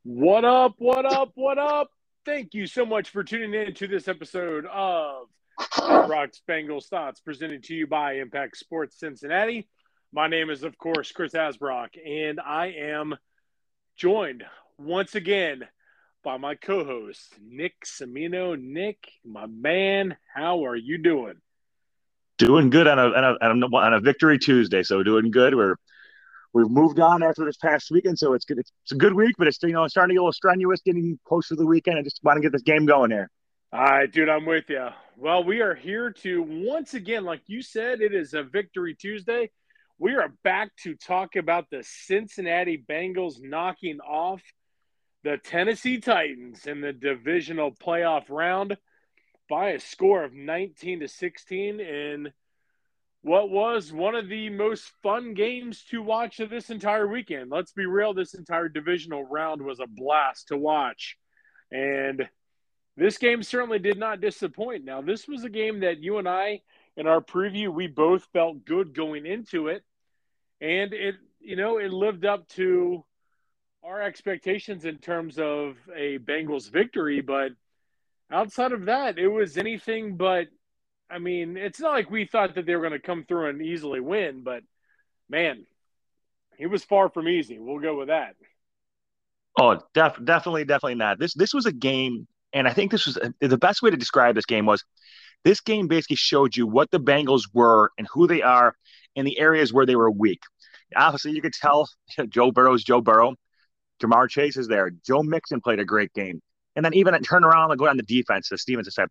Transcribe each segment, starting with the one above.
What up? What up? What up? Thank you so much for tuning in to this episode of Asbrock's Bengals Thoughts, presented to you by Impact Sports Cincinnati. My name is, of course, Chris Asbrock, and I am joined once again by my co-host, Nick Semino. Nick, my man, how are you doing? Doing good on a Victory Tuesday, so doing good. We've moved on after this past weekend, so it's good. It's a good week, but it's starting to get a little strenuous, getting close to the weekend. I just want to get this game going here. All right, dude, I'm with you. Well, we are here to once again, like you said, it is a Victory Tuesday. We are back to talk about the Cincinnati Bengals knocking off the Tennessee Titans in the divisional playoff round by a score of 19-16 in what was one of the most fun games to watch of this entire weekend. Let's be real, this entire divisional round was a blast to watch. And this game certainly did not disappoint. Now, this was a game that you and I, in our preview, we both felt good going into it. And it lived up to our expectations in terms of a Bengals victory. But outside of that, it was anything but, I mean, it's not like we thought that they were going to come through and easily win, but man, it was far from easy. We'll go with that. Oh, definitely not. This was a game, and I think this was the best way to describe this game was this game basically showed you what the Bengals were and who they are in the areas where they were weak. Obviously, you could tell Joe Burrow's Joe Burrow. Ja'Marr Chase is there. Joe Mixon played a great game. And then even turn around and go down the defense, as Stevens said,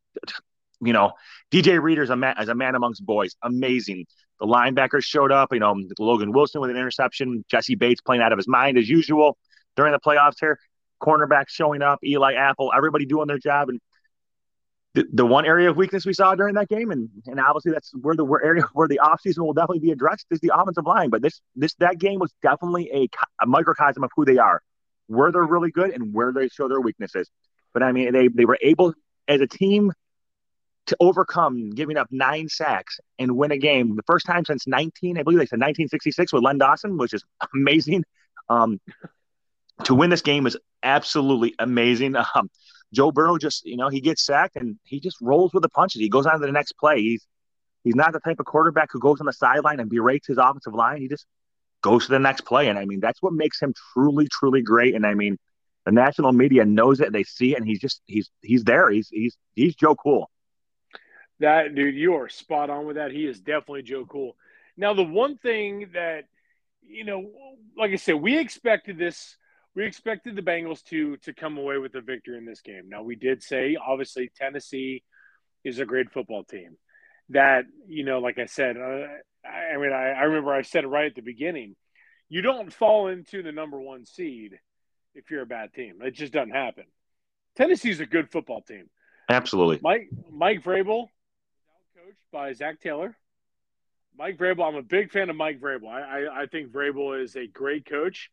DJ Reader's as a man amongst boys. Amazing. The linebackers showed up. Logan Wilson with an interception. Jesse Bates playing out of his mind as usual during the playoffs here. Cornerbacks showing up. Eli Apple, everybody doing their job. And the one area of weakness we saw during that game, and obviously that's where the area where the offseason will definitely be addressed, is the offensive line. But that game was definitely a microcosm of who they are, where they're really good and where they show their weaknesses. But I mean, they were able as a team to overcome giving up 9 sacks and win a game. The first time since I believe they said 1966 with Len Dawson, which is amazing. To win this game is absolutely amazing. Joe Burrow just, he gets sacked and he just rolls with the punches. He goes on to the next play. He's not the type of quarterback who goes on the sideline and berates his offensive line. He just goes to the next play. And I mean, that's what makes him truly, truly great. And I mean, the national media knows it. They see it, and he's there. He's Joe Cool. That dude, you are spot on with that. He is definitely Joe Cool. Now, the one thing that, like I said, we expected this. We expected the Bengals to come away with a victory in this game. Now, we did say, obviously, Tennessee is a great football team. That, like I said, I remember I said it right at the beginning. You don't fall into the number one seed if you're a bad team. It just doesn't happen. Tennessee's a good football team. Absolutely. Mike Vrabel, coached by Zach Taylor. Mike Vrabel, I'm a big fan of Mike Vrabel. I think Vrabel is a great coach.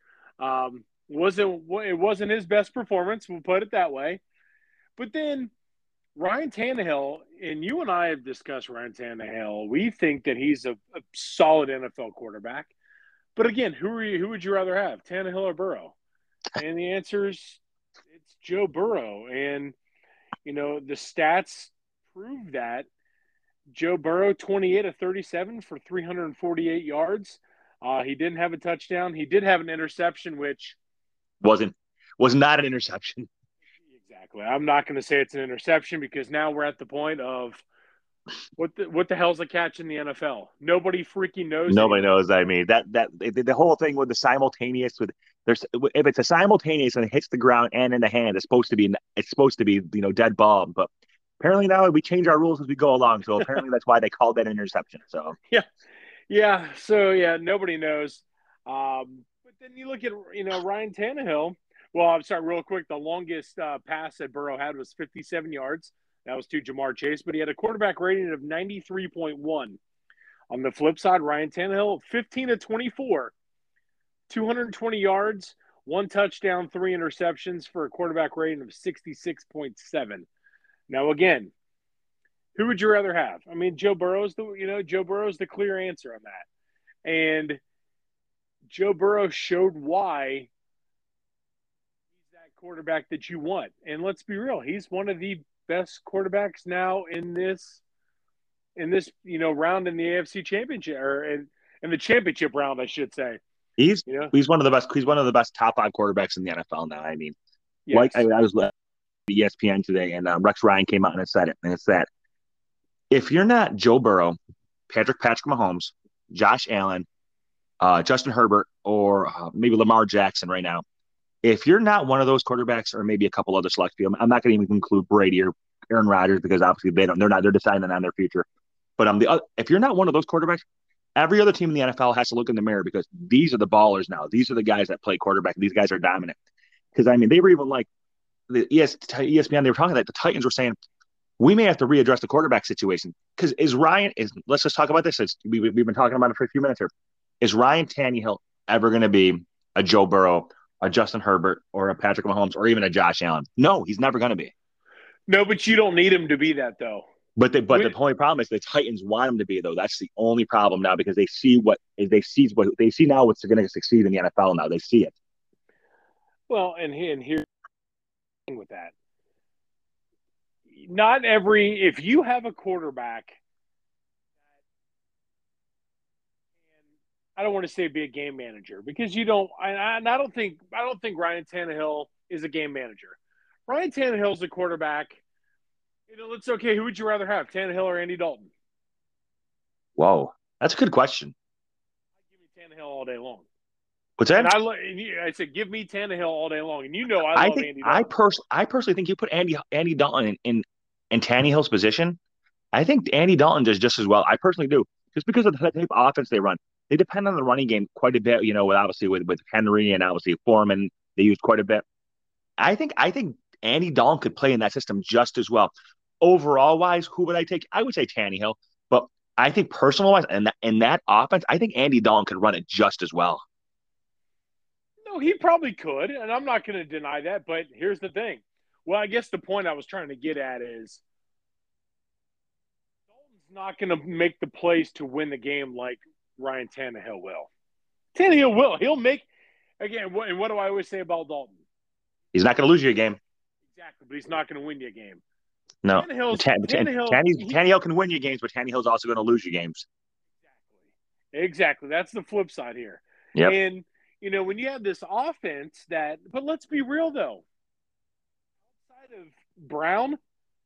It wasn't his best performance, we'll put it that way. But then Ryan Tannehill, and you and I have discussed Ryan Tannehill. We think that he's a solid NFL quarterback. But again, who would you rather have, Tannehill or Burrow? And the answer is it's Joe Burrow. And the stats prove that. Joe Burrow, 28 of 37 for 348 yards. He didn't have a touchdown. He did have an interception, which was not an interception. Exactly. I'm not going to say it's an interception because now we're at the point of what the hell's a catch in the NFL? Nobody freaking knows. Nobody anymore. knows. I mean, the whole thing with the simultaneous if it's a simultaneous and it hits the ground and in the hand, it's supposed to be dead ball. But apparently now we change our rules as we go along. So apparently that's why they called that interception. So yeah. So nobody knows. But then you look at Ryan Tannehill. Well, I'm sorry, real quick. The longest pass that Burrow had was 57 yards. That was to Ja'Marr Chase, but he had a quarterback rating of 93.1. On the flip side, Ryan Tannehill, 15 of 24, 220 yards, 1 touchdown, 3 interceptions for a quarterback rating of 66.7. Now, again, who would you rather have? I mean, Joe Burrow's the clear answer on that. And Joe Burrow showed why that quarterback that you want. And let's be real, he's one of the best quarterbacks now in this round in the AFC Championship or in the championship round, I should say. He's You know, he's one of the best. He's one of the best top 5 quarterbacks in the NFL now. I mean, yes. I was ESPN today, and Rex Ryan came out and said it, and it's that if you're not Joe Burrow, Patrick Mahomes, Josh Allen, Justin Herbert, or maybe Lamar Jackson right now, if you're not one of those quarterbacks, or maybe a couple other select few, I'm not going to even include Brady or Aaron Rodgers because obviously they're deciding on their future. But if you're not one of those quarterbacks, every other team in the NFL has to look in the mirror because these are the ballers now. These are the guys that play quarterback. These guys are dominant. Because I mean, they were even like the ESPN. They were talking that the Titans were saying we may have to readdress the quarterback situation because let's just talk about this. We've been talking about it for a few minutes here. Is Ryan Tannehill ever going to be a Joe Burrow, a Justin Herbert, or a Patrick Mahomes, or even a Josh Allen? No, he's never going to be. No, but you don't need him to be that though. The only problem is the Titans want him to be though. That's the only problem now because they see now what's going to succeed in the NFL now. They see it. Well, and here's with that. Not if you have a quarterback, I don't want to say be a game manager because you don't. I don't think Ryan Tannehill is a game manager. Ryan Tannehill's a quarterback. It's okay. Who would you rather have, Tannehill or Andy Dalton? Whoa, that's a good question. Give me Tannehill all day long. What's that? I said, give me Tannehill all day long, and I love Andy Dalton. I personally think you put Andy Dalton in Tannehill's position. I think Andy Dalton does just as well. I personally do, just because of the type of offense they run. They depend on the running game quite a bit. With Henry and obviously Foreman, they use quite a bit. I think Andy Dalton could play in that system just as well. Overall wise, who would I take? I would say Tannehill, but I think personal wise, and in that offense, I think Andy Dalton could run it just as well. No, he probably could, and I'm not going to deny that. But here's the thing. Well, I guess the point I was trying to get at is Dalton's not going to make the plays to win the game like Ryan Tannehill will. Tannehill will. He'll make again. And what do I always say about Dalton? He's not going to lose you a game. Exactly, but he's not going to win you a game. No, Tannehill can win you games, but Tannehill's also going to lose you games. Exactly. That's the flip side here. Yep. And when you have this offense but let's be real though. Outside of Brown,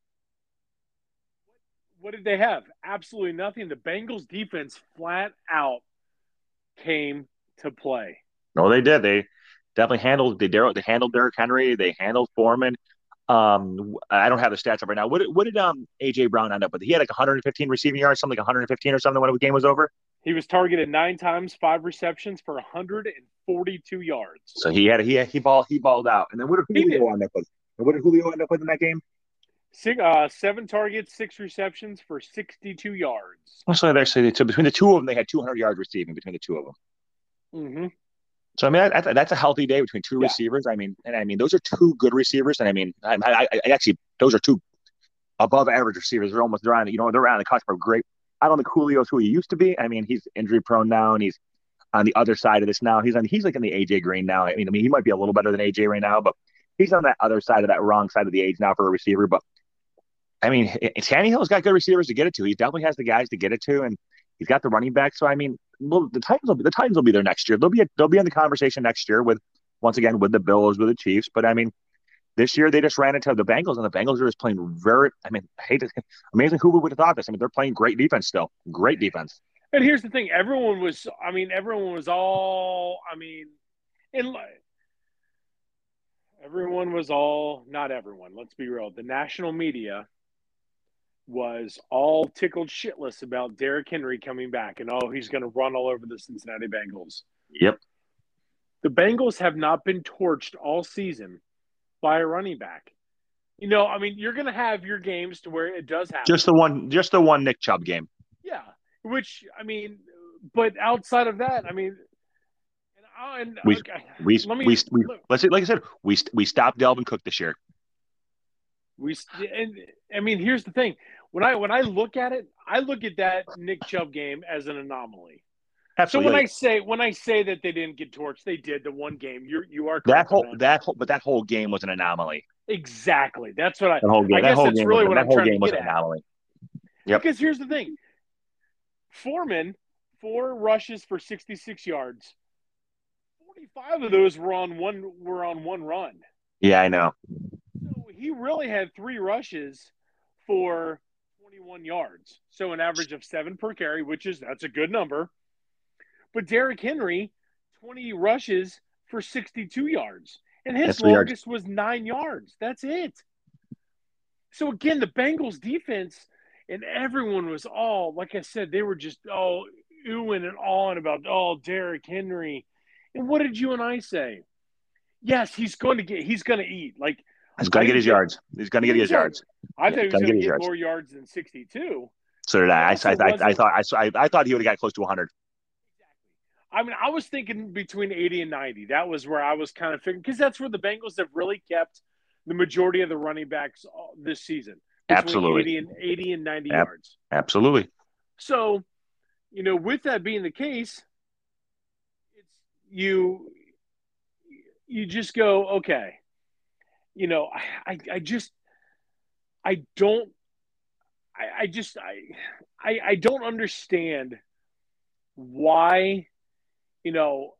what did they have? Absolutely nothing. The Bengals defense flat out came to play. No, they did. They definitely handled Derrick Henry. They handled Foreman. I don't have the stats up right now. What did AJ Brown end up with? He had like 115 receiving yards, something like 115 or something when the game was over. He was targeted 9 times, 5 receptions for 142 yards. So he balled out. And then what did Julio end up with? And what did Julio end up with in that game? 7 targets, 6 receptions for 62 yards. So between the two of them, they had 200 yards receiving between the two of them. Mm-hmm. So I mean, that's a healthy day between two receivers. I mean, those are 2 good receivers, and I mean, I actually those are 2 above average receivers. They're around the cusp of great. I don't think Julio's who he used to be. I mean, he's injury prone now, and he's on the other side of this now. He's like in the AJ Green now. I mean, he might be a little better than AJ right now, but he's on that other side of that wrong side of the age now for a receiver. But I mean, Tannehill's got good receivers to get it to. He definitely has the guys to get it to, and he's got the running back. So I mean, well, the Titans will be there next year. They'll be in the conversation next year with the Bills, with the Chiefs. But I mean, this year they just ran into the Bengals, and the Bengals are just playing amazing. Who would have thought this? I mean, they're playing great defense still. Great defense. And here's the thing: everyone was all. Not everyone. Let's be real. The national media was all tickled shitless about Derrick Henry coming back and he's going to run all over the Cincinnati Bengals. Yep. The Bengals have not been torched all season by a running back. You're going to have your games to where it does happen. Just the one Nick Chubb game. Yeah. But outside of that, we stopped Dalvin Cook this year. Here's the thing. When I look at it, I look at that Nick Chubb game as an anomaly. So Absolutely. when I say that they didn't get torched, they did the one game. You are That correct on whole that. that whole but that whole game was an anomaly. Exactly. That's what That whole I game that guess whole that's game was really what that I'm whole trying to game was get an at. anomaly. Yep. Because here's the thing. Foreman, 4 rushes for 66 yards. 45 of those were on one run. Yeah, I know. So he really had 3 rushes for 21 yards. So an average of 7 per carry, that's a good number. But Derrick Henry, 20 rushes for 62 yards. And his That's 3 yards. longest was 9 yards. That's it. So again, the Bengals defense and everyone was all, like I said, they were just all oohing and awing about, Derrick Henry. And what did you and I say? Yes, he's going to eat. Like, He's I gonna get didn't his think, yards. He's gonna get his exactly. yards. I Yeah, thought he was gonna going get to his get yards. more yards than 62. So did But it I. also wasn't. I thought he would have got close to 100. I mean, I was thinking between 80 and 90. That was where I was kind of figuring, because that's where the Bengals have really kept the majority of the running backs this season, between Absolutely. 80 and 90 Ab- yards. Absolutely. So, with that being the case, it's you just go, okay. I just I don't I just I don't understand why, you know,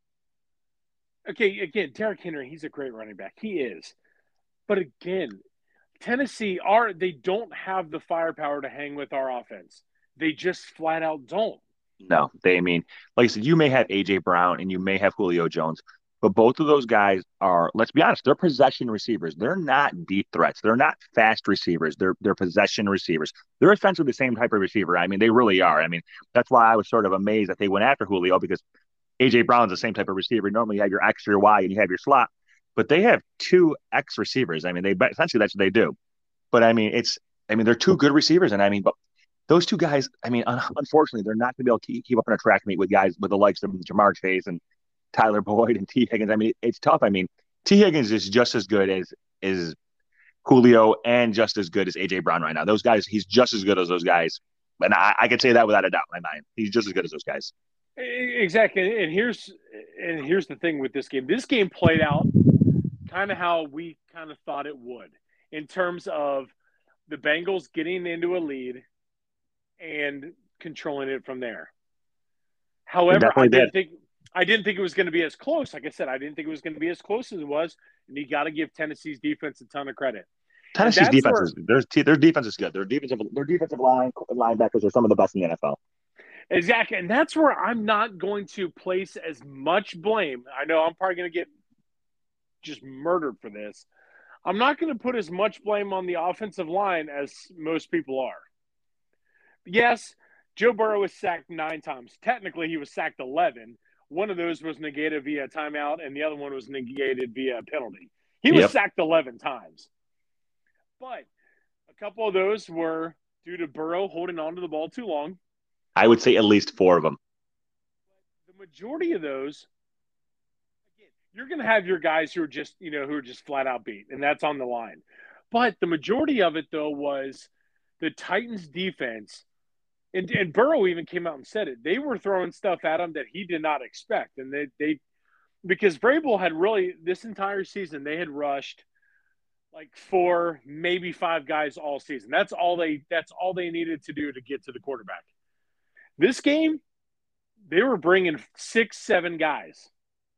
okay, again, Derrick Henry, he's a great running back. He is. But again, Tennessee they don't have the firepower to hang with our offense. They just flat out don't. No, I mean, like I said, you may have AJ Brown and you may have Julio Jones, but both of those guys are, let's be honest, they're possession receivers. They're not deep threats. They're not fast receivers. They're possession receivers. They're essentially the same type of receiver. I mean, they really are. I mean, that's why I was sort of amazed that they went after Julio because AJ Brown's the same type of receiver. Normally you have your X, your Y, and you have your slot, but they have two X receivers. I mean, they essentially that's what they do. But I mean, they're two good receivers, and I mean, but those two guys, I mean, unfortunately, they're not going to be able to keep up in a track meet with guys with the likes of Jamar Chase and Tyler Boyd and T Higgins. I mean, it's tough. I mean, T Higgins is just as good as Julio and just as good as AJ Brown right now. Those guys, he's just as good as those guys, and I can say that without a doubt in my mind. He's just as good as those guys. Exactly. And here's the thing with this game. This game played out kind of how we kind of thought it would, in terms of the Bengals getting into a lead and controlling it from there. They However, definitely did. I didn't think it was going to be as close. Like I said, I didn't think it was going to be as close as it was. And you got to give Tennessee's defense a ton of credit. And Tennessee's that's defense where is their defense is good. Their defensive linebackers are some of the best in the NFL. exactly, and that's where I'm not going to place as much blame. I know I'm probably going to get just murdered for this. I'm not going to put as much blame on the offensive line as most people are. Yes, Joe Burrow was sacked 9 times. Technically, he was sacked 11. One of those was negated via timeout, and the other one was negated via penalty. He was Yep, sacked 11 times. But a couple of those were due to Burrow holding on to the ball too long. I would say at least four of them. The majority of those, again, you're going to have your guys who are just flat out beat, and that's on the line. But the majority of it, though, was the Titans' defense. And Burrow even came out and said it. They were throwing stuff at him that he did not expect. And they because Vrabel had really, this entire season, they had rushed like 4, maybe 5 guys all season. That's all they needed to do to get to the quarterback. This game, they were bringing 6, 7 guys.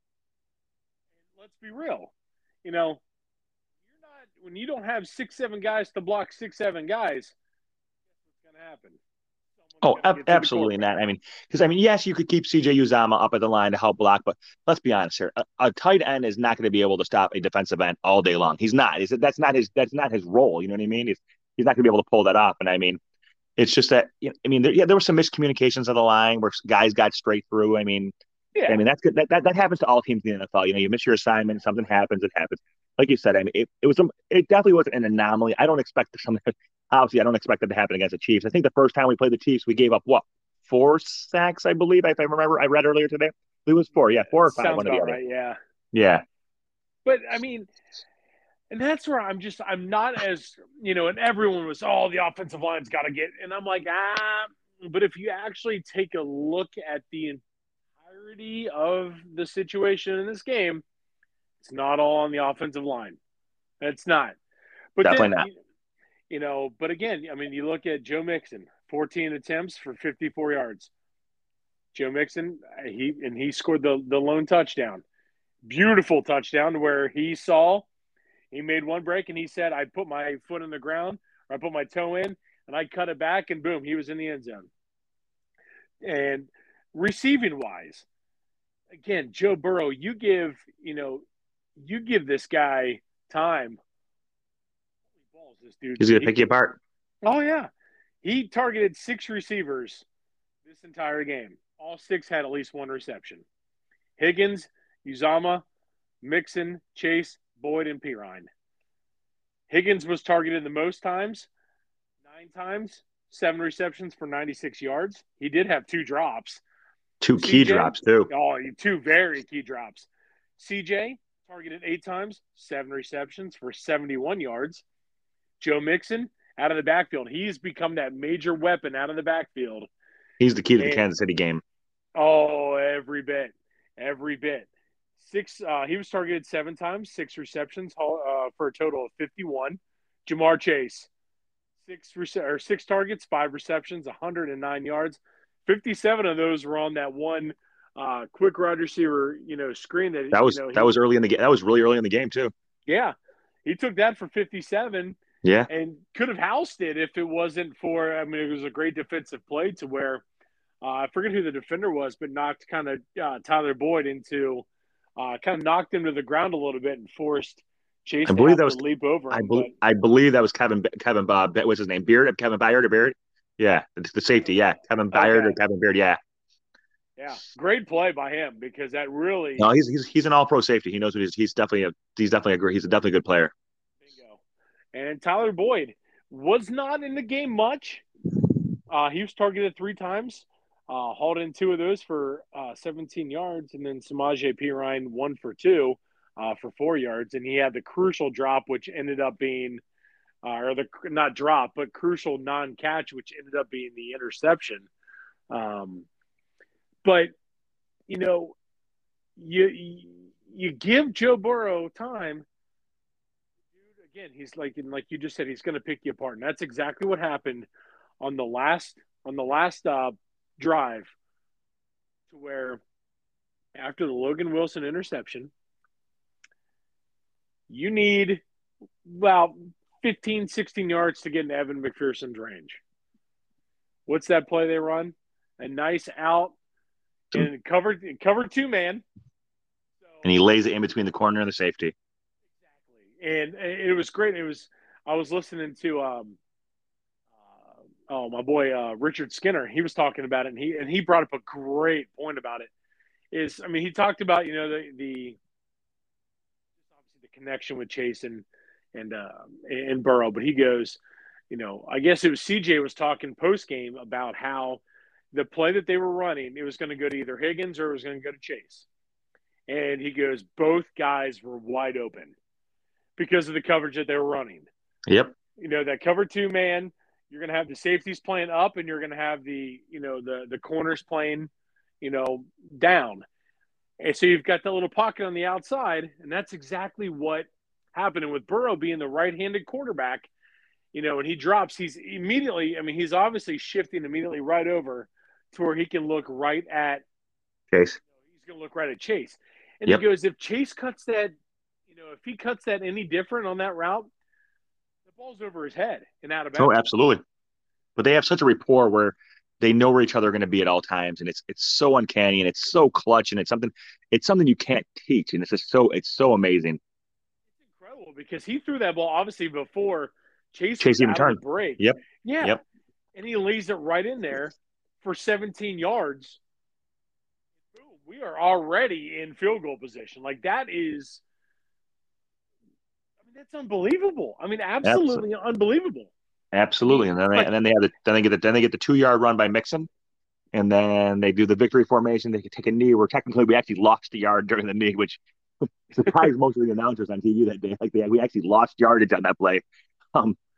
And let's be real, you know, you're not when you don't have 6, 7 guys to block 6, 7 guys. Guess what's going to happen? Someone's Oh, going to get to the absolutely quarterback. not. I mean, because I mean, yes, you could keep CJ Uzama up at the line to help block, but let's be honest here. A tight end is not going to be able to stop a defensive end all day long. He's not. That's not his role. You know what I mean? He's not going to be able to pull that off. And I mean, it's just that. I mean, there were some miscommunications on the line where guys got straight through. I Yeah, mean that's good. That happens to all teams in the NFL. You know, you miss your assignment, something happens, it happens. Like you said, I mean, it definitely wasn't an anomaly. I don't expect something. Obviously, I don't expect that to happen against the Chiefs. I think the first time we played the Chiefs, we gave up what 4 sacks, I believe, if I remember. I read earlier today. It was 4, yeah, 4 or 5, sounds one or the about other. right. Yeah. Yeah, But I mean, and that's where I'm not as, and everyone was, oh, the offensive line's got to get, and I'm like, but if you actually take a look at majority of the situation in this game, it's not all on the offensive line. It's not. But Definitely then, not. but again, I mean, you look at Joe Mixon, 14 attempts for 54 yards. Joe Mixon, he scored the lone touchdown. Beautiful touchdown where he made one break and he said, I put my foot in the ground, or I put my toe in, and I cut it back, and boom, he was in the end zone. And receiving wise, again, Joe Burrow, you give this guy time. Balls, this dude. He's going to pick you apart. Oh yeah, he targeted 6 receivers this entire game. All 6 had at least one reception. Higgins, Uzama, Mixon, Chase, Boyd, and Pirine. Higgins was targeted the most times, 9 times, 7 receptions for 96 yards. He did have 2 drops. 2 key drops, too. Oh, 2 very key drops. CJ targeted 8 times, 7 receptions for 71 yards. Joe Mixon out of the backfield. He's become that major weapon out of the backfield. He's the key to the Kansas City game. Oh, every bit. 6. He was targeted 7 times, 6 receptions for a total of 51. Jamar Chase, 6 targets, 5 receptions, 109 yards. 57 of those were on that one quick wide receiver, screen that was early in the game. That was really early in the game too. Yeah, he took that for 57. Yeah, and could have housed it if it wasn't for. I mean, it was a great defensive play to where I forget who the defender was, but knocked kind of Tyler Boyd into kind of knocked him to the ground a little bit and forced Chase to have to leap over him. I believe that was Kevin Bob. What's his name? Beard? Kevin Byard or Beard? Yeah, the safety. Yeah, Kevin Byard or Kevin Beard. Yeah. Yeah, great play by him because that really. No, he's an all-pro safety. He knows what he's definitely a good player. Bingo. And Tyler Boyd was not in the game much. He was targeted 3 times, hauled in 2 of those for 17 yards, and then Samaje Perine 1 for 2 for 4 yards, and he had the crucial drop, which ended up being, not drop, but crucial non-catch, which ended up being the interception. But you give Joe Burrow time. Dude, again, he's like you just said, he's going to pick you apart, and that's exactly what happened on the last drive, to where after the Logan Wilson interception, you need about 15, 16 yards to get into Evan McPherson's range. What's that play they run? A nice out and covered 2-man. So, and he lays it in between the corner and the safety. Exactly. And it was great. I was listening to my boy Richard Skinner. He was talking about it, and he brought up a great point about it. He talked about the connection with Chase and Burrow, but he goes, I guess it was CJ was talking post game about how the play that they were running, it was going to go to either Higgins or it was going to go to Chase. And he goes, both guys were wide open because of the coverage that they were running. Yep. That cover 2-man, you're going to have the safeties playing up, and you're going to have the corners playing, down. And so you've got that little pocket on the outside, and that's exactly what happened. And with Burrow being the right-handed quarterback, and he drops, he's obviously shifting immediately right over to where he can look right at Chase. He's going to look right at Chase. And He goes, if Chase cuts that, if he cuts that any different on that route, the ball's over his head and out of bounds. Oh, absolutely. But they have such a rapport where they know where each other are going to be at all times, and it's so uncanny and it's so clutch, and it's something you can't teach, and it's so amazing. It's incredible because he threw that ball obviously before Chase even turned. Break. Yep. Yeah. Yep. And he lays it right in there for 17 yards. Boom, we are already in field goal position. Like that is, that's unbelievable. Absolutely unbelievable. Absolutely. And then they get the 2-yard run by Mixon. And then they do the victory formation. They can take a knee where technically we actually lost a yard during the knee, which surprised most of the announcers on TV that day. We actually lost yardage on that play.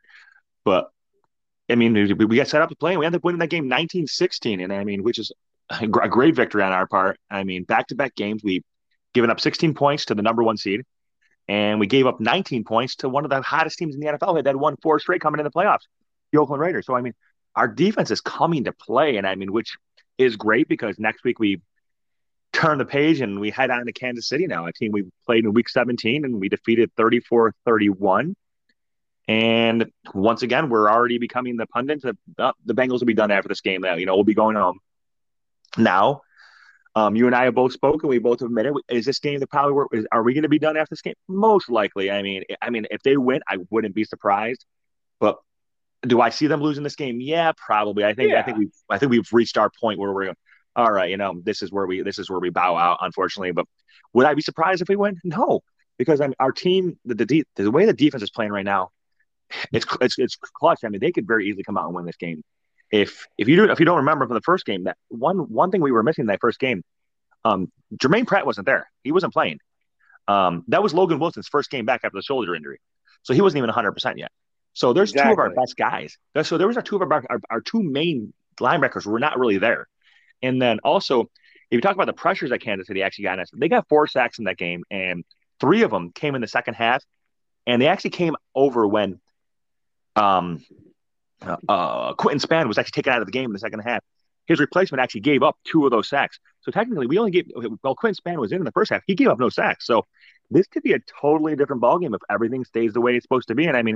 But we got set up to play, and we ended up winning that game 19-16, and which is a great victory on our part. I mean, back-to-back games, we've given up 16 points to the number one seed, and we gave up 19 points to one of the hottest teams in the NFL that had won four straight coming in the playoffs, the Oakland Raiders. So, I mean, our defense is coming to play, and I mean, which is great because next week we turn the page and we head on to Kansas City now, a team we played in week 17 and we defeated 34-31. And once again, we're already becoming the pundits. The Bengals will be done after this game. Now, we'll be going home. Now, you and I have both spoken. We both admitted. Is this game the probably are we going to be done after this game? Most likely. I mean, if they win, I wouldn't be surprised. But do I see them losing this game? Yeah, probably. Yeah. I think we've reached our point where we're going. All right, this is where we bow out, unfortunately. But would I be surprised if we win? No, because our team, the way the defense is playing right now, it's clutch. I mean, they could very easily come out and win this game. If you don't remember from the first game, that one thing we were missing in that first game, Jermaine Pratt wasn't there. He wasn't playing. That was Logan Wilson's first game back after the shoulder injury, so he wasn't even 100% yet. So there's two of our Exactly. best guys. So there was our two of our two main linebackers were not really there. And then also, if you talk about the pressures that Kansas City actually got, they got 4 sacks in that game, and 3 of them came in the second half, and they actually came over when um, Quinton Span was actually taken out of the game in the second half. His replacement actually gave up 2 of those sacks. So technically, we only gave, well, Quinton Span was in the first half. He gave up no sacks. So this could be a totally different ballgame if everything stays the way it's supposed to be. And I mean,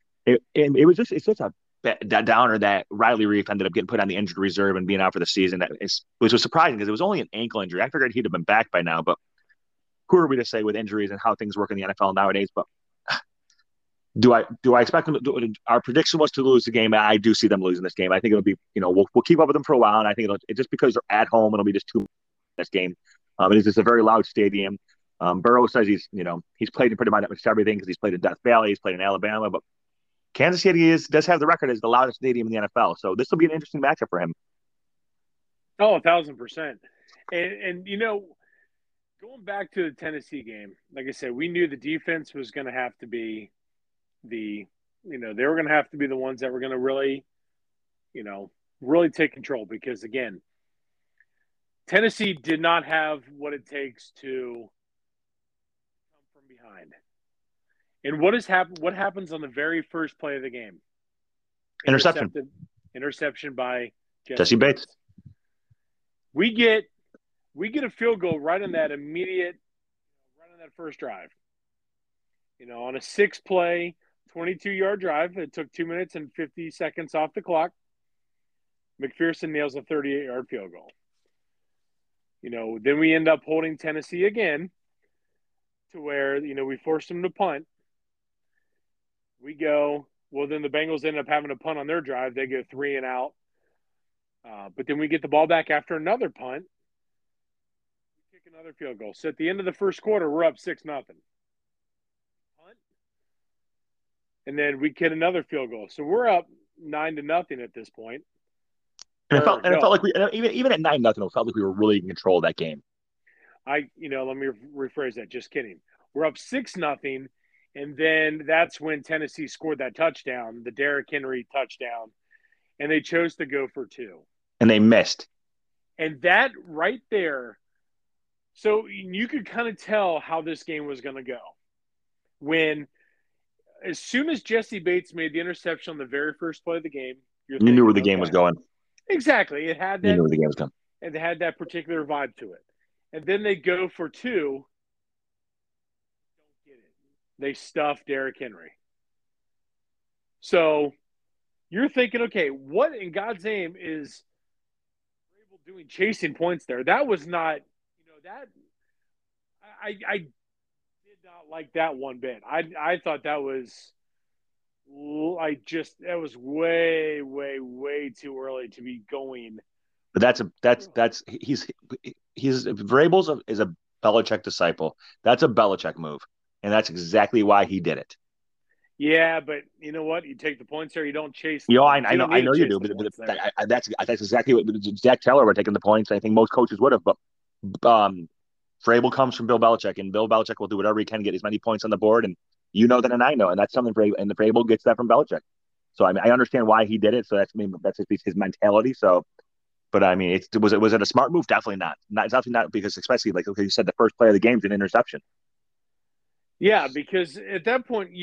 it's just a downer that Riley Reef ended up getting put on the injured reserve and being out for the season. Which was surprising because it was only an ankle injury. I figured he'd have been back by now, but who are we to say with injuries and how things work in the NFL nowadays? But do I expect them to do? Our prediction was to lose the game. I do see them losing this game. I think it'll be, we'll keep up with them for a while, and I think just because they're at home, it'll be just too much this game. It is just a very loud stadium. Burrow says he's played in pretty much everything because he's played in Death Valley, he's played in Alabama, but Kansas City does have the record as the loudest stadium in the NFL. So this will be an interesting matchup for him. Oh, 1,000%. And going back to the Tennessee game, like I said, we knew the defense was going to have to be they were going to have to be the ones that were going to really take control because again, Tennessee did not have what it takes to come from behind. And what happens on the very first play of the game? Interception by Jesse Bates. We get a field goal right on that first drive. On a 6-play, 22-yard drive, it took 2 minutes and 50 seconds off the clock. McPherson nails a 38-yard field goal. Then we end up holding Tennessee again to where, we forced them to punt. We go, well, then the Bengals end up having to punt on their drive. They go 3 and out. But then we get the ball back after another punt. We kick another field goal. So at the end of the first quarter, we're up 6-0. Punt. And then we get another field goal. So we're up 9-0 at this point. And it felt like even at 9-0, it felt like we were really in control of that game. Let me rephrase that. Just kidding. We're up 6-0. And then that's when Tennessee scored that touchdown, the Derrick Henry touchdown, and they chose to go for 2. And they missed. And that right there, so you could kind of tell how this game was going to go. As soon as Jesse Bates made the interception on the very first play of the game, you knew where the game was going. Exactly. It had that. You knew where the game was going. It had that particular vibe to it. And then they go for 2. They stuff Derrick Henry. So you're thinking, okay, what in God's name is Vrabel doing chasing points there? That was not, that I did not like that one bit. I thought that was that was way, way, way too early to be going. But he's Vrabel's is a Belichick disciple. That's a Belichick move. And that's exactly why he did it. Yeah, but you know what? You take the points there. You don't chase. I know you do. But that's exactly what Zach Taylor were taking the points. I think most coaches would have. But Vrabel comes from Bill Belichick, and Bill Belichick will do whatever he can to get as many points on the board. And you know that, and I know, and that's something. And the Vrabel gets that from Belichick. So I understand why he did it. So that's his mentality. So But I mean, was it a smart move? Definitely not. Definitely not, because especially like you said, the first play of the game is an interception. Yeah, because at that point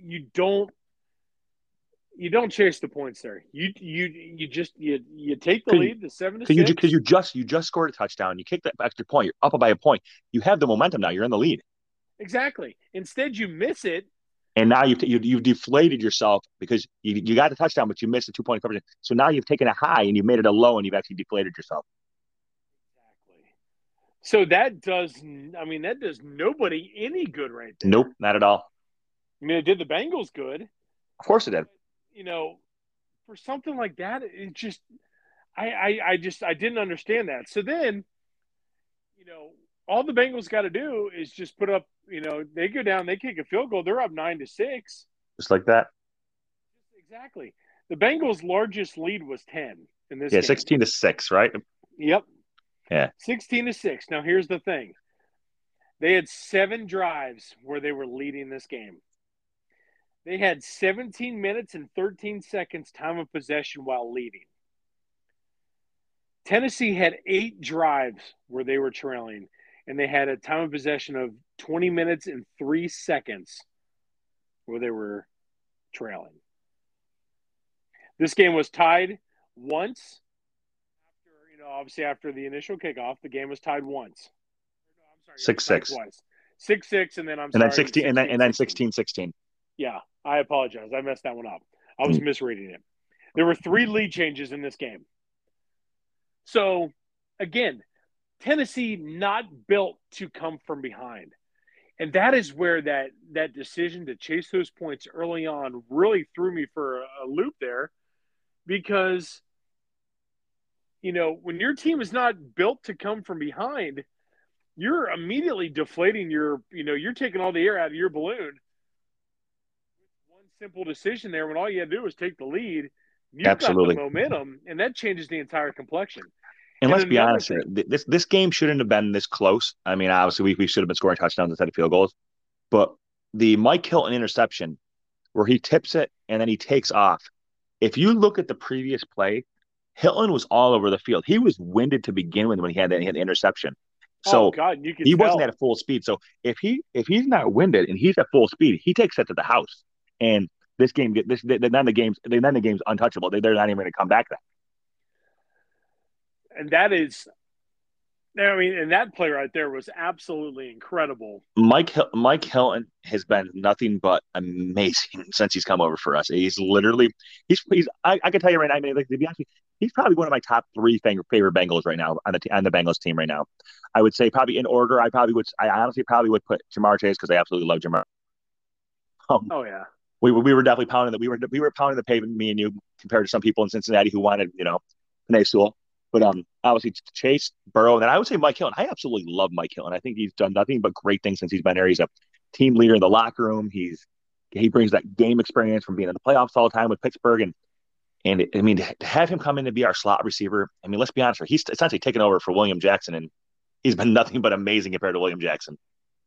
you don't chase the points there. You take the Because lead, the seven to because six. you just scored a touchdown. You kick that extra point. You're up by a point. You have the momentum now. You're in the lead. Exactly. Instead, you miss it. And now you've deflated yourself because you got the touchdown, but you missed a 2 point conversion. So now you've taken a high and you've made it a low, and you've actually deflated yourself. Exactly. So that does nobody any good right Nope, there. not at all. I mean, it did the Bengals good. Of course it did. You know, for something like that, it just I didn't understand that. So then, you know, all the Bengals got to do is just put up. They go down, they kick a field goal, they're up 9-6. Just like that. Exactly. The Bengals' largest lead was 10 in this Yeah, game. 16-6, right? Yep, Yeah. 16-6. Now here's the thing: they had 7 drives where they were leading this game. They had 17 minutes and 13 seconds time of possession while leading. Tennessee had 8 drives where they were trailing, and they had a time of possession of 20 minutes and 3 seconds where they were trailing. This game was tied once. Obviously after the initial kickoff, the game was tied once. No, I'm sorry, it was tied 6-6. twice. 6-6, and then And then 16 and then 16-16. 16-16. Yeah, I apologize. I messed that one up. I was misreading it. There were 3 lead changes in this game. So, again, Tennessee not built to come from behind. And that is where that decision to chase those points early on really threw me for a loop there, because when your team is not built to come from behind, you're immediately deflating you're taking all the air out of your balloon. One simple decision there, when all you had to do was take the lead, you've got the Absolutely. momentum, and that changes the entire complexion. And And let's be another honest here, thing, this game shouldn't have been this close. I mean, obviously we should have been scoring touchdowns instead of field goals. But the Mike Hilton interception, where he tips it and then he takes off. If you look at the previous play, Hilton was all over the field. He was winded to begin with when he had the interception. oh So God, you could he wasn't tell. at full speed. So if he's not winded and he's at full speed, he takes it to the house. And this game then the game's untouchable. They're not even going to come back. And that is, I mean, and that play right there was absolutely incredible. Mike Hilton has been nothing but amazing since he's come over for us. He's literally he's I can tell you right now. I mean, like, to be honest, he's probably one of my top 3 favorite Bengals right now on the Bengals team right now. I would say probably in order. I honestly probably would put Ja'Marr Chase, because I absolutely love Ja'Marr. Um, Oh yeah. we were definitely pounding that we were pounding the pavement, me and you, compared to some people in Cincinnati who wanted Penei Sewell. But obviously Chase, Burrow, and then I would say Mike Hilton. I absolutely love Mike Hilton. I think he's done nothing but great things since he's been here. He's a team leader in the locker room. He brings that game experience from being in the playoffs all the time with Pittsburgh, and I mean, to have him come in to be our slot receiver. I mean, let's be honest, he's essentially taken over for William Jackson, and he's been nothing but amazing compared to William Jackson.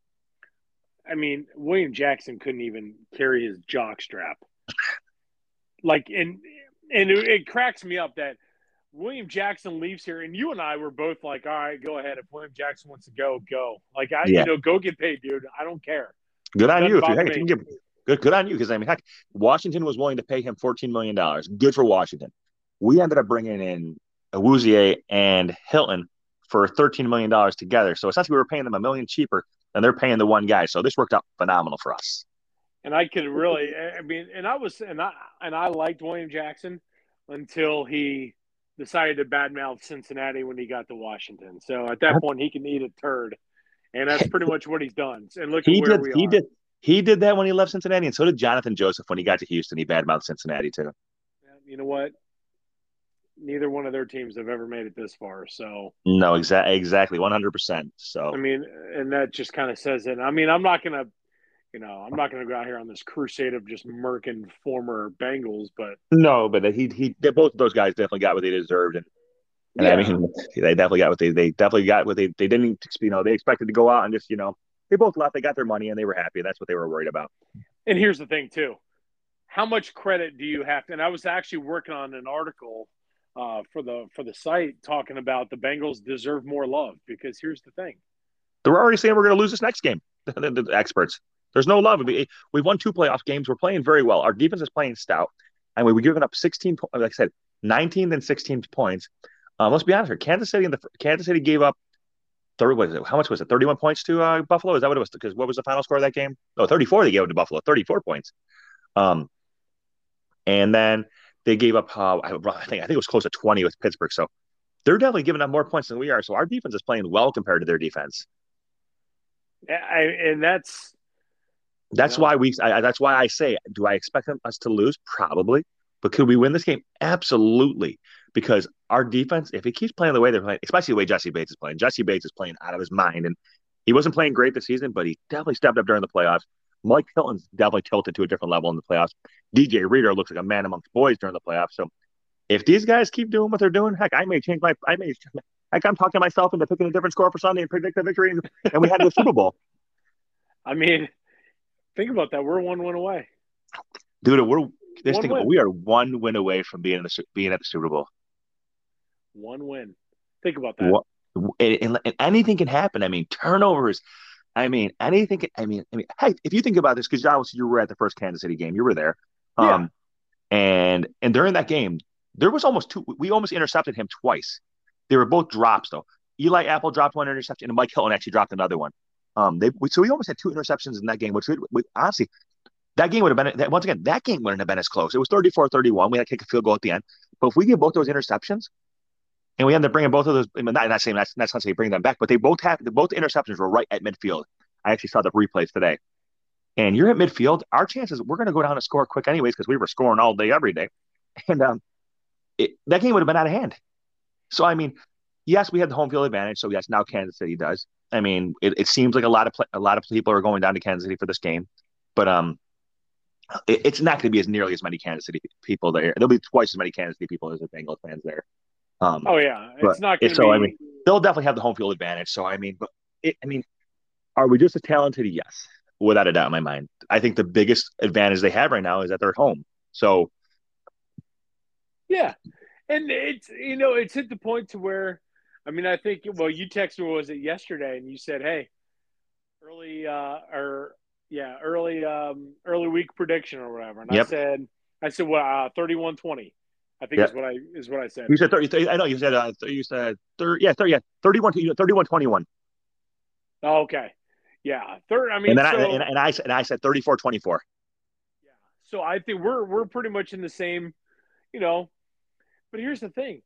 I mean, William Jackson couldn't even carry his jock strap. Like, and it cracks me up that William Jackson leaves here, and you and I were both like, all right, go ahead. If William Jackson wants to go, go. Like, Yeah, go get paid, dude. I don't care. good on you Doesn't if bother if you me. can get good on you, because I mean, heck, Washington was willing to pay him $14 million. Good for Washington. We ended up bringing in Awuzie and Hilton for $13 million together. So essentially, we were paying them $1 million cheaper than they're paying the one guy. So this worked out phenomenal for us. And I could really, I mean, and I liked William Jackson until he decided to badmouth Cincinnati when he got to Washington. So at that point, he can eat a turd, and that's pretty much what he's done. And look at He where did. we He are. did. He did that when he left Cincinnati, and so did Jonathan Joseph when he got to Houston. He badmouthed Cincinnati too. You know what? Neither one of their teams have ever made it this far. So No, exactly, 100%. I So mean, and that just kind of says it. I mean, I'm not gonna go out here on this crusade of just murking former Bengals, but no, but both of those guys definitely got what they deserved, and I yeah. mean, they definitely got what they definitely got what they didn't, they expected to go out and just they both left, they got their money, and they were happy. That's what they were worried about. And here's the thing too: how much credit do you have to? And I was actually working on an article for the site talking about the Bengals deserve more love because here's the thing. They're already saying we're going to lose this next game. The experts. There's no love. We've won 2 playoff games. We're playing very well. Our defense is playing stout, and we've given up 16. Like I said, 19 and 16 points. Let's be honest here. Kansas City gave up 30. What is it? How much was it? 31 points to Buffalo. Is that what it was? Because what was the final score of that game? No, 34. They gave it to Buffalo. 34 points. Um, and then they gave up. I think it was close to 20 with Pittsburgh. So they're definitely giving up more points than we are. So our defense is playing well compared to their defense. And that's That's why That's why I say, do I expect us to lose? Probably, but could we win this game? Absolutely, because our defense, if he keeps playing the way they're playing, especially the way Jesse Bates is playing, Jesse Bates is playing out of his mind, and he wasn't playing great this season, but he definitely stepped up during the playoffs. Mike Hilton's definitely tilted to a different level in the playoffs. DJ Reader looks like a man amongst boys during the playoffs. So if these guys keep doing what they're doing, heck, heck, I'm talking myself into picking a different score for Sunday and predict the victory, and we had the Super Bowl. I mean, think about that. We're 1 win away, dude. We are 1 win away from being at the Super Bowl. 1 win. Think about that. And anything can happen. I mean, turnovers. I mean, anything. Hey, if you think about this, because obviously you were at the first Kansas City game, you were there. Yeah. And during that game, there was almost two. We almost intercepted him twice. They were both drops though. Eli Apple dropped one interception, and Mike Hilton actually dropped another one. So we almost had 2 interceptions in that game, which honestly, that game would have been, once again, that game wouldn't have been as close. It was 34-31. We had to kick a field goal at the end. But if we get both those interceptions, and we end up bringing both of those, not saying that's not saying bring them back, but both interceptions were right at midfield. I actually saw the replays today. And you're at midfield, our chances, we're going to go down and score quick anyways because we were scoring all day, every day. And that game would have been out of hand. So, I mean, yes, we had the home field advantage. So, yes, now Kansas City does. I mean, it seems like a lot of people are going down to Kansas City for this game, but it's not going to be as nearly as many Kansas City people there. There'll be twice as many Kansas City people as the Bengals fans there. Oh yeah, it's not going to be. So I mean, they'll definitely have the home field advantage. So I mean, are we just as talented? Yes, without a doubt in my mind. I think the biggest advantage they have right now is that they're at home. So yeah, and it's hit the point to where. I mean, I think, well, you texted me, was it yesterday? And you said, hey, early week prediction or whatever. And yep. I said, what, 31-20, I think yep. is what I said. You said 30, I know you said 31-21. Oh, okay. Yeah. And I said 34-24. Yeah. So I think we're pretty much in the same, but here's the thing.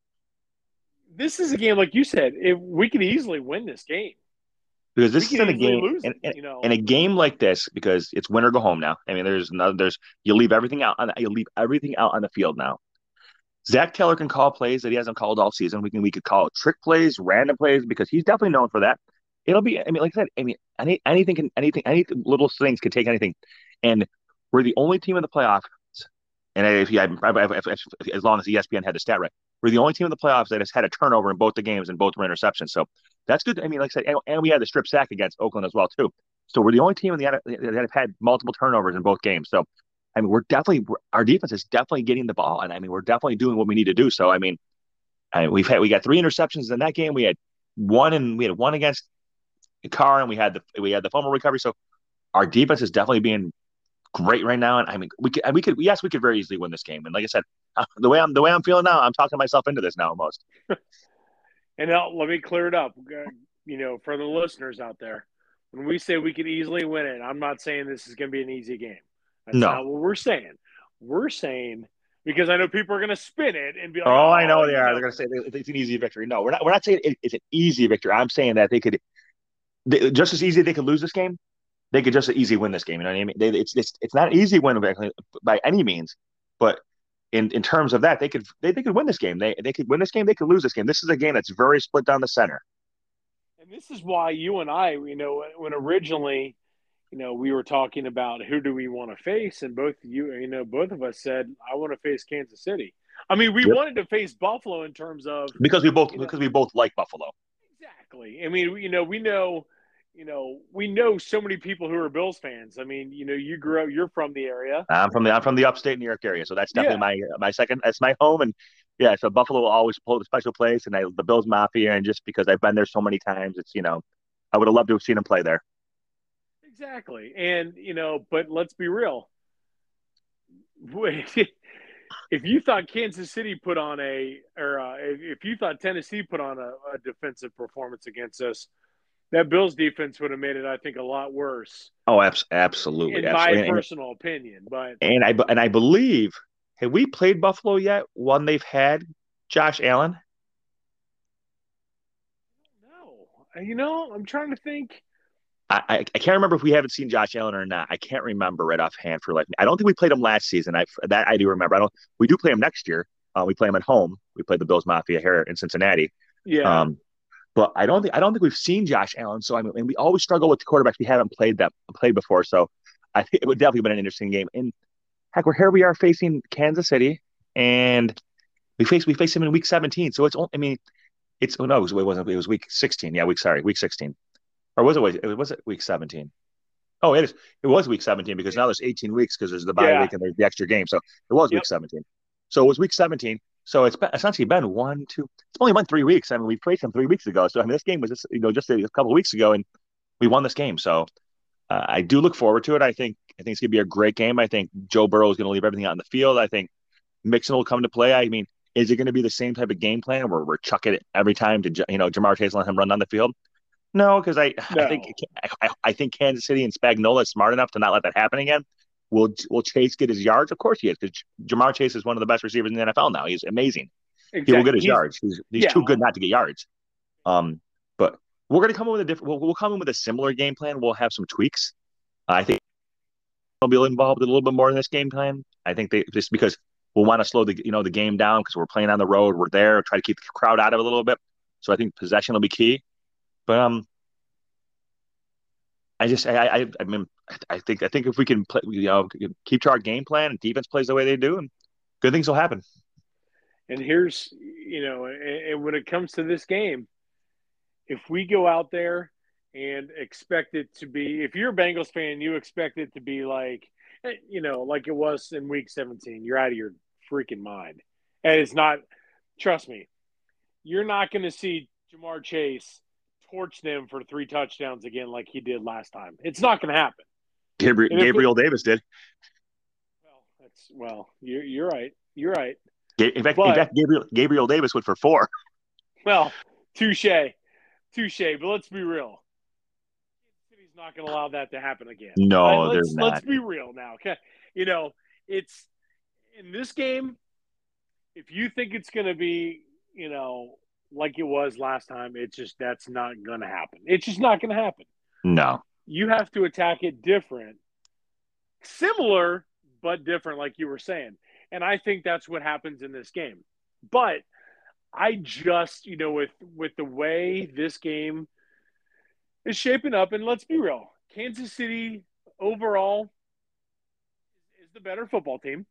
This is a game, like you said, we could easily win this game. Because this isn't a game, in a game like this, because it's win or go home now. I mean, you leave everything out on the field now. Zach Taylor can call plays that he hasn't called all season. We could call trick plays, random plays, because he's definitely known for that. It'll be, I mean, like I said, any little things can take anything, and we're the only team in the playoffs. And as long as ESPN had the stat right, we're the only team in the playoffs that has had a turnover in both the games and both were interceptions. So that's good. I mean, like I said, and we had the strip sack against Oakland as well too. So we're the only team that have had multiple turnovers in both games. So I mean, our defense is definitely getting the ball, and I mean, we're definitely doing what we need to do. So I mean, we got 3 interceptions in that game. We had one against Carr, and we had the fumble recovery. So our defense is definitely being great right now, and I mean, we could very easily win this game. And like I said, the way I'm feeling now, I'm talking myself into this now almost. And let me clear it up, for the listeners out there. When we say we could easily win it, I'm not saying this is going to be an easy game. That's not what we're saying. We're saying, because I know people are going to spin it and be like, "Oh, I know they are. They're going to say it's an easy victory." No, we're not. We're not saying it's an easy victory. I'm saying that just as easy they could lose this game, they could just as easy win this game. You know what I mean? It's not an easy win by any means, but in terms of that, they could win this game. They could win this game. They could lose this game. This is a game that's very split down the center. And this is why you and I, when originally, we were talking about who do we want to face, and both of us said I want to face Kansas City. I mean, we wanted to face Buffalo in terms of because we both like Buffalo. Exactly. I mean, we know so many people who are Bills fans. I mean, you grew up, you're from the area. I'm from the upstate New York area, so that's definitely my second. That's my home, and Yeah, so Buffalo will always hold a special place, and the Bills Mafia, and just because I've been there so many times, it's I would have loved to have seen him play there. Exactly. And, but let's be real. If you thought Kansas City put on if you thought Tennessee put on a defensive performance against us, that Bills defense would have made it, I think, a lot worse, Oh, absolutely, in my absolutely, personal opinion. But and I believe have we played Buffalo yet? One they've had Josh Allen. no, I'm trying to think. I can't remember if we haven't seen Josh Allen or not. I can't remember right offhand for like I don't think we played him last season. I do remember. I don't. We do play him next year. We play him at home. We play the Bills Mafia here in Cincinnati. Yeah, Um, but I don't think we've seen Josh Allen. So I mean, and we always struggle with the quarterbacks we haven't played before. So I think it would definitely been an interesting game. And heck, we are facing Kansas City, and we face him in week 17. So I mean it's oh no it was week 16. Yeah, week 16. Or was it week 17? Oh, it was week 17 because now there's 18 weeks because there's the bye yeah, week and there's the extra game. So it was yep. week 17. So it was week 17. So essentially been one, two. It's only been 3 weeks. I mean, we played them 3 weeks ago. So I mean, this game was just a couple of weeks ago, and we won this game. So I do look forward to it. I think it's gonna be a great game. I think Joe Burrow is gonna leave everything out in the field. I think Mixon will come to play. I mean, is it going to be the same type of game plan where we're chucking it every time to Jamar Chase and let him run down the field? No, because No, I think Kansas City and Spagnuolo is smart enough to not let that happen again. Will Chase get his yards? Of course he is, because Jamar Chase is one of the best receivers in the NFL now. He's amazing. He will get exactly. his yards. He's Yeah, too good not to get yards. But we're going to come in with a different. We'll come in with a similar game plan. We'll have some tweaks. I think they'll be involved a little bit more in this game plan. I think they just because we'll want to slow the game down because we're playing on the road. We're there, try to keep the crowd out of it a little bit. So I think possession will be key. But I just I mean I think if we can play, keep to our game plan and defense plays the way they do, and good things will happen. and here's and when it comes to this game, if we go out there and expect it to be, if you're a Bengals fan, you expect it to be like it was in week 17, you're out of your freaking mind. And it's not, trust me, you're not going to see Jamar Chase torch them for 3 touchdowns again like he did last time. It's not going to happen. And if it, Gabriel Davis did. you're right. You're right. In fact, But, Gabriel Davis went for 4. well, touche. Touche. But let's be real. City's not going to allow that to happen again. No, they're Let's not. be real now. Okay, you know it's in this game. If you think it's going to be, like it was last time, it's just that's not going to happen. It's just not going to happen. No, You have to attack it different, similar but different, like you were saying. And I think that's what happens in this game. But I just, with the way this game is shaping up, and let's be real, Kansas City overall is the better football team.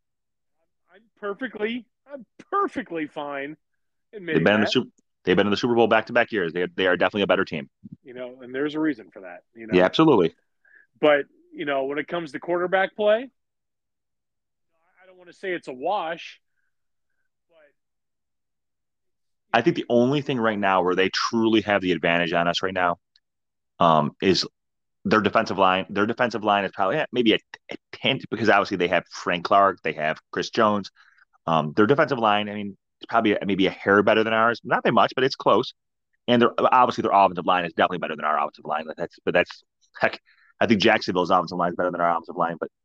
I'm perfectly fine they've admitting been in the that. Super. They've been in the Super Bowl back-to-back years. They are definitely a better team. And there's a reason for that. Yeah, absolutely. But when it comes to quarterback play, I don't want to say it's a wash, but I think the only thing right now where they truly have the advantage on us right now is their defensive line. Their defensive line is probably maybe a 10 because obviously they have Frank Clark, they have Chris Jones. Their defensive line, I mean, it's probably maybe a hair better than ours. Not by much, but it's close. And their offensive line is definitely better than our offensive line. That's heck. I think Jacksonville's offensive line is better than our offensive line. But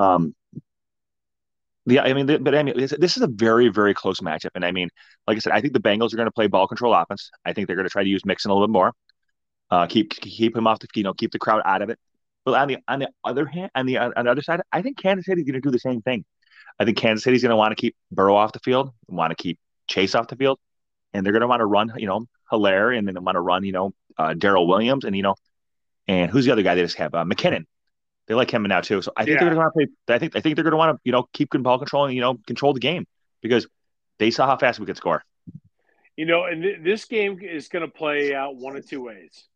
this is a very very close matchup. And I mean, like I said, I think the Bengals are going to play ball control offense. I think they're going to try to use Mixon a little bit more. Keep him off the keep the crowd out of it. But on the other hand, on the other side, I think Kansas City is going to do the same thing. I think Kansas City's going to want to keep Burrow off the field, want to keep Chase off the field, and they're going to want to run, Hilaire, and then they want to run, Daryl Williams, and who's the other guy they just have? McKinnon. They like him now too. So I think they're yeah, going to want to play. I think they're going to want to, keep ball control and control the game because they saw how fast we could score. and this game is going to play out one of two ways,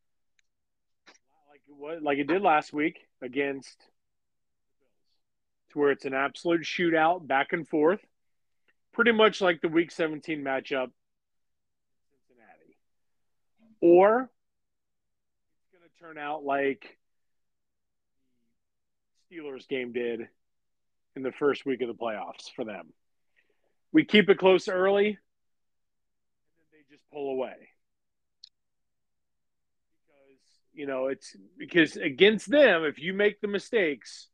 like it did last week against, to where it's an absolute shootout, back and forth, pretty much like the Week 17 matchup in Cincinnati, or it's going to turn out like the Steelers game did in the first week of the playoffs for them. We keep it close early, and then they just pull away. It's because against them, if you make the mistakes,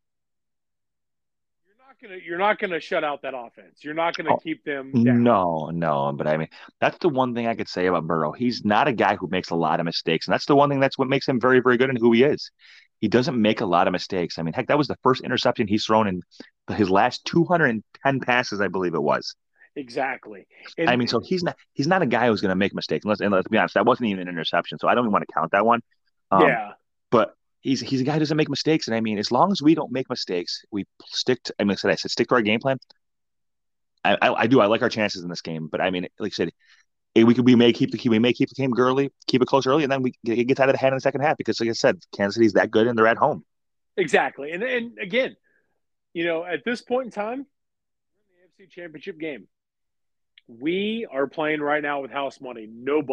you're not gonna shut out that offense. You're not gonna Oh, keep them down. no, no. But I mean, that's the one thing I could say about Burrow. He's not a guy who makes a lot of mistakes. And that's the one thing that's what makes him very, very good in who he is. He doesn't make a lot of mistakes. I mean, heck, that was the first interception he's thrown in his last 210 passes, I believe it was. Exactly. I And mean, so he's not a guy who's going to make mistakes. And let's be honest, that wasn't even an interception, so I don't even want to count that one. Um, yeah, but he's a guy who doesn't make mistakes, and I mean, as long as we don't make mistakes, we stick to. I mean, I said stick to our game plan. I do. I like our chances in this game, but I mean, like I said, we may keep the game early, keep it close early, and then it gets out of the hand in the second half because, like I said, Kansas City's that good and they're at home. exactly. And again, at this point in time, we're in the AFC Championship game. We are playing right now with house money.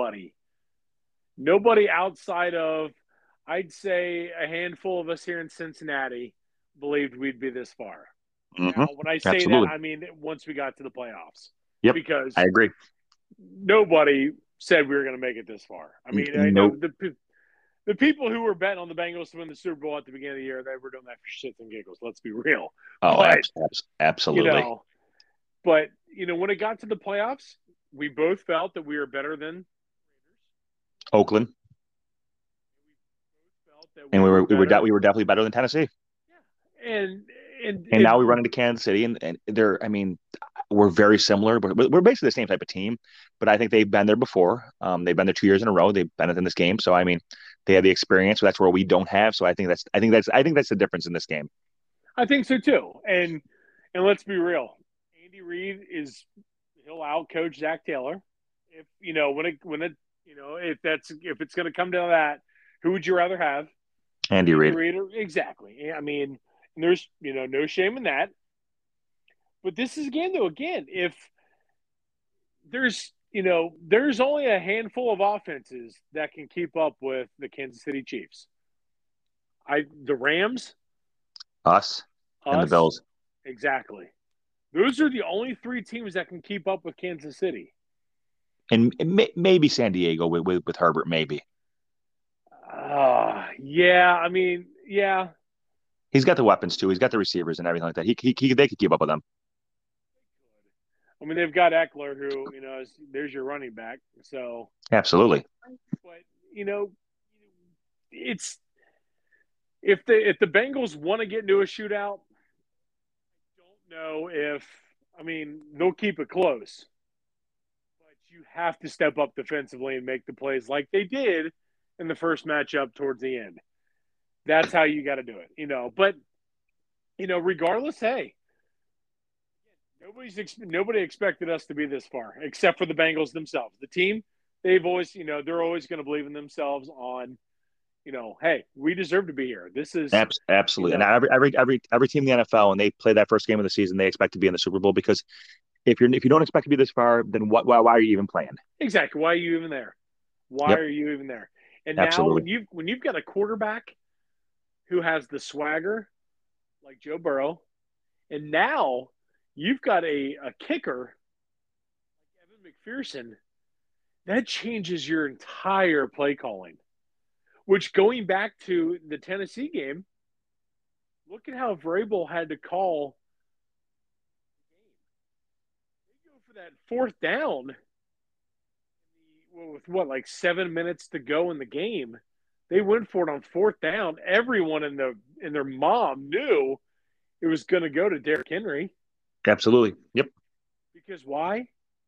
Nobody outside of, I'd say, a handful of us here in Cincinnati believed we'd be this far. Hmm. Now, when I say that, Absolutely. I mean once we got to the playoffs, Yep. I because agree. nobody said we were going to make it this far. I mean, I know Nope. the people who were betting on the Bengals to win the Super Bowl at the beginning of the year, they were doing that for shits and giggles. Let's be real. Oh, But you absolutely. know, but when it got to the playoffs, we both felt that we were better than Oakland, we both felt that and we were we better. were definitely better than Tennessee. Yeah. And And now we run into Kansas City, and they're, I mean, we're very similar. We're basically the same type of team, but I think they've been there before. They've been there 2 years in a row. They've been in this game, so I mean, they have the experience. So that's where we don't have. So I think that's the difference in this game. I think so too. And let's be real. Andy Reid he'll out coach Zach Taylor. If if it's going to come down to that, who would you rather have? Andy Andy Reid. Reid or exactly. I mean, there's no shame in that. But this is again, if there's only a handful of offenses that can keep up with the Kansas City Chiefs. The Rams, Us and the us, Bills. exactly. Those are the only three teams that can keep up with Kansas City. And maybe San Diego with Herbert, maybe. Yeah. I mean, yeah. He's got the weapons too. He's got the receivers and everything like that. They could keep up with them. I mean, they've got Eckler, who there's your running back. So, Absolutely. but it's if the Bengals want to get into a shootout, I don't know if I mean they'll keep it close, but you have to step up defensively and make the plays like they did in the first matchup towards the end. That's how you got to do it. But regardless, hey, nobody expected us to be this far except for the Bengals themselves. The team, they've always, they're always going to believe in themselves on, hey, we deserve to be here. This is, you Absolutely. And know, every team in the NFL, when they play that first game of the season, they expect to be in the Super Bowl because if you don't expect to be this far, then why are you even playing? exactly. Why are you even there? Why Yep. are you even there? And now Absolutely. when you've got a quarterback who has the swagger like Joe Burrow, and now you've got a kicker like Evan McPherson, that changes your entire play calling. Which, going back to the Tennessee game, look at how Vrabel had to call. They go for that fourth down with like 7 minutes to go in the game. They went for it on fourth down. Everyone in their mom knew it was going to go to Derrick Henry. Absolutely. Yep. Because why?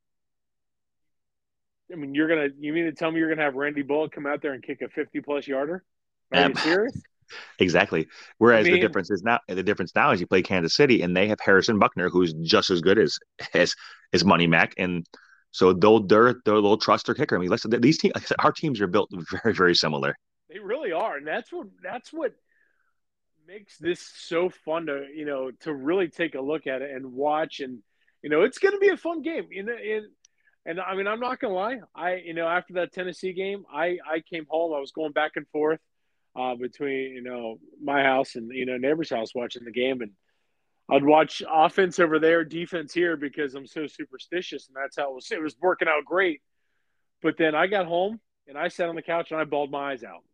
I mean, you mean to tell me you're gonna have Randy Bullock come out there and kick a 50+ yarder? Are Um, you serious? exactly. I Whereas mean, the difference now is you play Kansas City and they have Harrison Buckner, who's just as good as Money Mac, and so they'll trust their kicker. I mean, listen, these teams, our teams are built very, very similar. they really are, and that's what makes this so fun to to really take a look at it and watch. And it's going to be a fun game. And I mean, I'm not going to lie. After that Tennessee game, I came home. I was going back and forth between, my house and, neighbor's house watching the game. And I'd watch offense over there, defense here because I'm so superstitious. And that's how it was. It was working out great. But then I got home and I sat on the couch and I bawled my eyes out.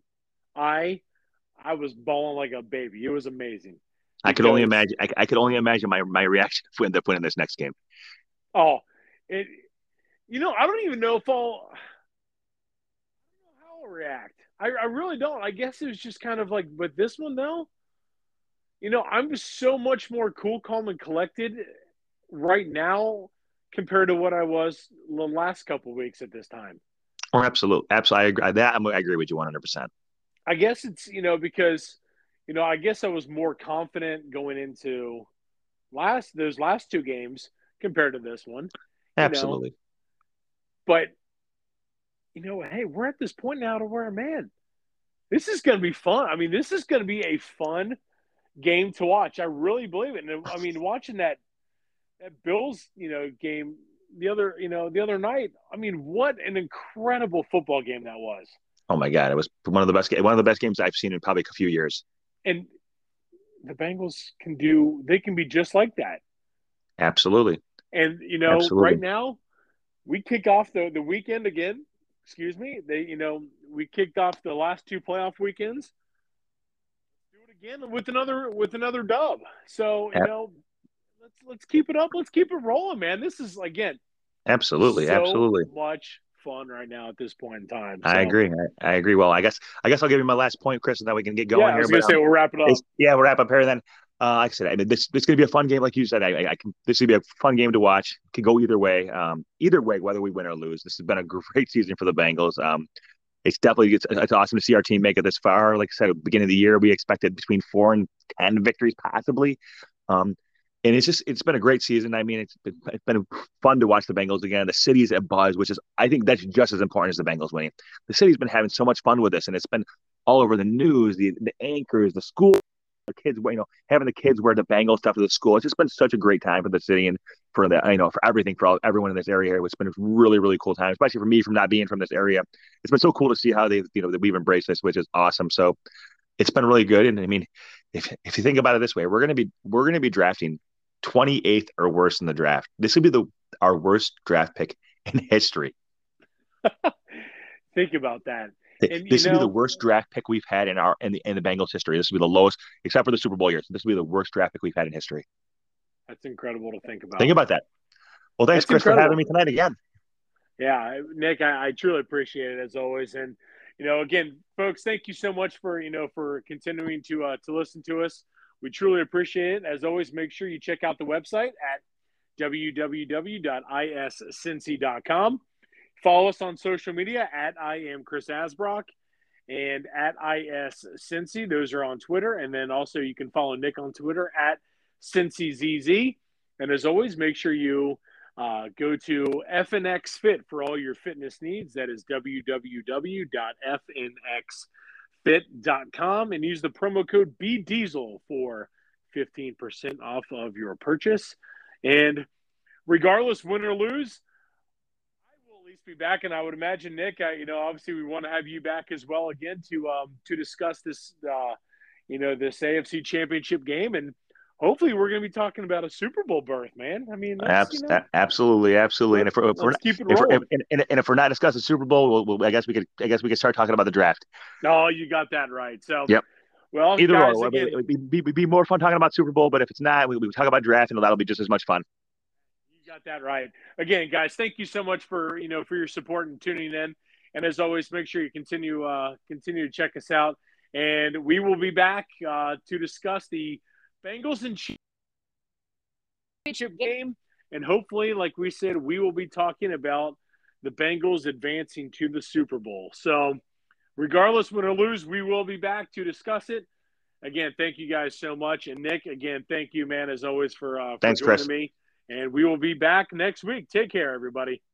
I was bawling like a baby. It was amazing. I could only Because imagine. I could only imagine my reaction if we end up winning this next game. oh, it I don't even know if how I'll react. I really don't. I guess it was just kind of like, but this one though, I'm just so much more cool, calm, and collected right now compared to what I was the last couple of weeks at this time. Or absolutely, absolutely, I agree. I agree with you 100%. I guess it's because I guess I was more confident going into those last two games compared to this one, you know. Absolutely. But hey, we're at this point now to where, man, this is going to be fun. I mean, this is going to be a fun game to watch. I really believe it. And I mean, watching that Bills, game the other night. I mean, what an incredible football game that was. Oh my God, it was one of the best games I've seen in probably a few years. And the Bengals they can be just like that. Absolutely, And right absolutely. now we kick off the weekend again. Excuse me. We kicked off the last two playoff weekends. Do it again with another dub. So let's keep it up. Let's keep it rolling, man. This is again Absolutely, so absolutely. much fun right now at this point in time. I So agree. I agree. Well, I guess I'll give you my last point, Chris, and then we can get yeah, going I here. was gonna But say we'll wrap it up. we'll wrap up here then. Like I said, I mean, this is going to be a fun game, like you said. I can. This would be a fun game to watch. Could go either way. Either way, whether we win or lose, this has been a great season for the Bengals. It's awesome to see our team make it this far. Like I said, at the beginning of the year, we expected between 4 and 10 victories possibly. Um, and it's been a great season. I mean, it's been fun to watch the Bengals again. The city's at buzz, which is I think that's just as important as the Bengals winning. The city's been having so much fun with this, and it's been all over the news, the anchors, the school, the kids, having the kids wear the Bengal stuff to the school. It's just been such a great time for the city and for for everything, for everyone in this area. It's been a really, really cool time, especially for me from not being from this area. It's been so cool to see how that we've embraced this, which is awesome. So it's been really good. And I mean, if you think about it this way, we're gonna be drafting 28th or worse in the draft. This would be our worst draft pick in history. Think about that. And This would be the worst draft pick we've had in the Bengals history. This would be the lowest, except for the Super Bowl years. This would be the worst draft pick we've had in history. that's incredible to think Think about. about that. Well, thanks, That's Chris, for having incredible. me tonight again. Yeah, Nick, I truly appreciate it as always. And again, folks, thank you so much for continuing to listen to us. We truly appreciate it. As always, make sure you check out the website at www.iscincy.com. Follow us on social media at I am Chris Asbrock and at ISCincy. Those are on Twitter. And then also you can follow Nick on Twitter at CincyZZ. And as always, make sure you go to FNX Fit for all your fitness needs. That is www.fnxfit.com and use the promo code BDiesel for 15% off of your purchase. And regardless, win or lose, I will at least be back. And I would imagine, Nick, obviously we want to have you back as well again to discuss this AFC Championship game, and hopefully we're going to be talking about a Super Bowl berth, man. I mean, Absolutely, absolutely. And let's keep it if we're rolling. if we're not discussing Super Bowl, I guess we could start talking about the draft. No, you got that right. So, Yep. well, Either guys, or, it again, would be more fun talking about Super Bowl. But if it's not, we talk about draft, and that'll be just as much fun. you got that right. Again, guys, thank you so much for your support and tuning in. And as always, make sure you continue to check us out. And we will be back to discuss the Bengals and Chiefs championship game. And hopefully, like we said, we will be talking about the Bengals advancing to the Super Bowl. So, regardless, win or lose, we will be back to discuss it. Again, thank you guys so much. And Nick, again, thank you, man, as always, for Thanks, joining Chris. me. And we will be back next week. Take care, everybody.